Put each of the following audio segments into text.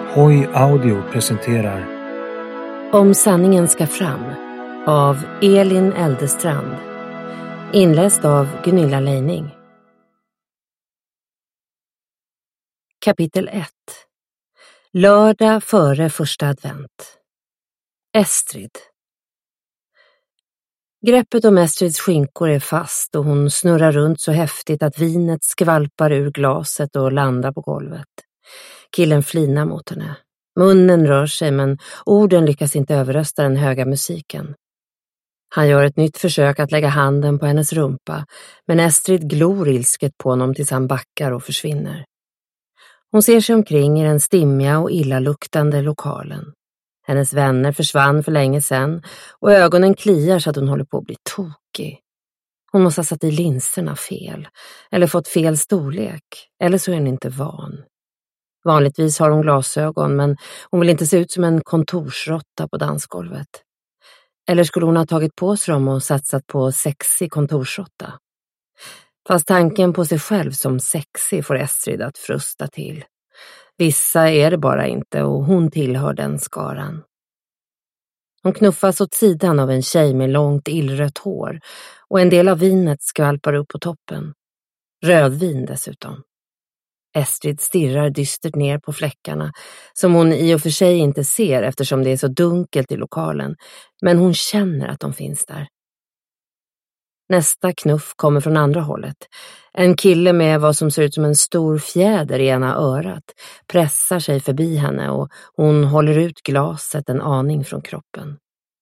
Hoi Audio presenterar Om sanningen ska fram av Elin Eldestrand. Inläst av Gunilla Leining. Kapitel 1. Lördag före första advent. Estrid. Greppet om Estrids skinkor är fast och hon snurrar runt så häftigt att vinet skvalpar ur glaset och landar på golvet. Killen flinar mot henne. Munnen rör sig men orden lyckas inte överrösta den höga musiken. Han gör ett nytt försök att lägga handen på hennes rumpa, men Estrid glor ilsket på honom tills han backar och försvinner. Hon ser sig omkring i den stimmiga och illaluktande lokalen. Hennes vänner försvann för länge sedan och ögonen kliar så att hon håller på att bli tokig. Hon måste ha satt i linserna fel, eller fått fel storlek, eller så är hon inte van. Vanligtvis har hon glasögon, men hon vill inte se ut som en kontorsrotta på dansgolvet. Eller skulle hon ha tagit på sig dem och satsat på sexig kontorsrotta? Fast tanken på sig själv som sexig får Estrid att frusta till. Vissa är det bara inte och hon tillhör den skaran. Hon knuffas åt sidan av en tjej med långt illrött hår och en del av vinet skvalpar upp på toppen. Rödvin dessutom. Estrid stirrar dystert ner på fläckarna som hon i och för sig inte ser eftersom det är så dunkelt i lokalen, men hon känner att de finns där. Nästa knuff kommer från andra hållet. En kille med vad som ser ut som en stor fjäder i ena örat pressar sig förbi henne och hon håller ut glaset en aning från kroppen.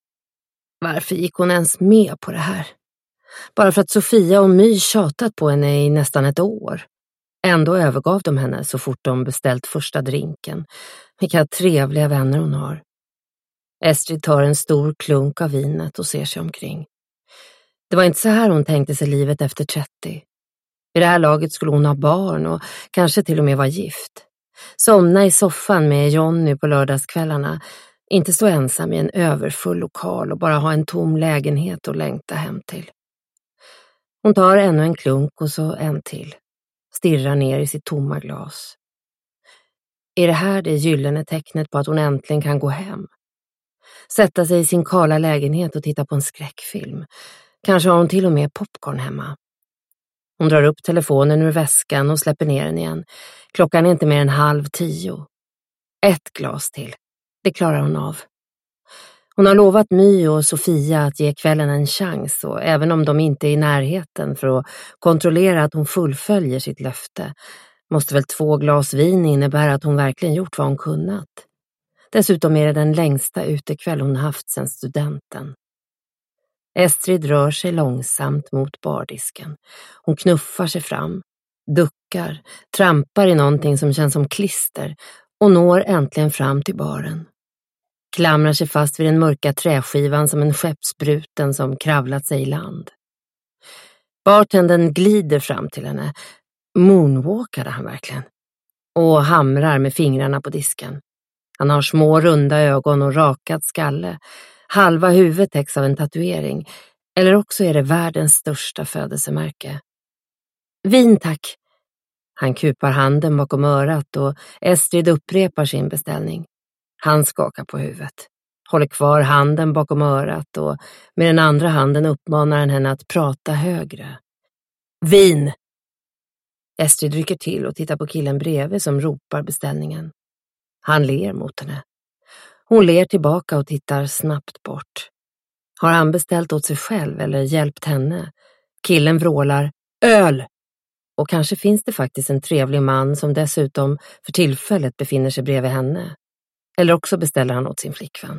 Varför gick hon ens med på det här? Bara för att Sofia och My tjatat på henne i nästan ett år. Ändå övergav de henne så fort de beställt första drinken. Vilka trevliga vänner hon har. Estrid tar en stor klunk av vinet och ser sig omkring. Det var inte så här hon tänkte sig livet efter 30. I det här laget skulle hon ha barn och kanske till och med vara gift. Somna i soffan med Johnny på lördagskvällarna. Inte stå ensam i en överfull lokal och bara ha en tom lägenhet att längta hem till. Hon tar ännu en klunk och så en till. Stirrar ner i sitt tomma glas. Är det här det gyllene tecknet på att hon äntligen kan gå hem? Sätta sig i sin kala lägenhet och titta på en skräckfilm. Kanske har hon till och med popcorn hemma. Hon drar upp telefonen ur väskan och släpper ner den igen. Klockan är inte mer än 9:30. Ett glas till. Det klarar hon av. Hon har lovat My och Sofia att ge kvällen en chans och även om de inte är i närheten för att kontrollera att hon fullföljer sitt löfte måste väl 2 glas vin innebära att hon verkligen gjort vad hon kunnat. Dessutom är det den längsta utekväll hon haft sedan studenten. Estrid rör sig långsamt mot bardisken. Hon knuffar sig fram, duckar, trampar i någonting som känns som klister och når äntligen fram till baren. Klamrar sig fast vid den mörka träskivan som en skeppsbruten som kravlat sig i land. Bartendern glider fram till henne. Moonwalkade han verkligen? Och hamrar med fingrarna på disken. Han har små runda ögon och rakad skalle. Halva huvudet täcks av en tatuering. Eller också är det världens största födelsemärke. Vin tack! Han kupar handen bakom örat och Estrid upprepar sin beställning. Han skakar på huvudet, håller kvar handen bakom örat och med den andra handen uppmanar han henne att prata högre. Vin! Estrid rycker till och tittar på killen bredvid som ropar beställningen. Han ler mot henne. Hon ler tillbaka och tittar snabbt bort. Har han beställt åt sig själv eller hjälpt henne? Killen vrålar, öl! Och kanske finns det faktiskt en trevlig man som dessutom för tillfället befinner sig bredvid henne. Eller också beställer han åt sin flickvän.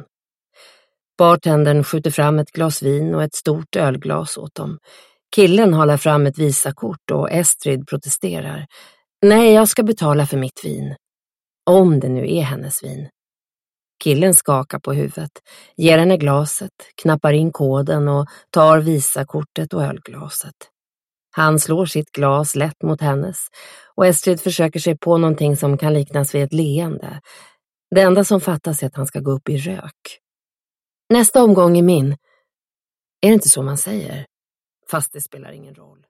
Bartendern skjuter fram ett glas vin och ett stort ölglas åt dem. Killen håller fram ett visakort och Estrid protesterar. Nej, jag ska betala för mitt vin. Om det nu är hennes vin. Killen skakar på huvudet, ger henne glaset, knappar in koden och tar visakortet och ölglaset. Han slår sitt glas lätt mot hennes och Estrid försöker sig på någonting som kan liknas vid ett leende. Det enda som fattas är att han ska gå upp i rök. Nästa omgång är min. Är det inte så man säger? Fast det spelar ingen roll.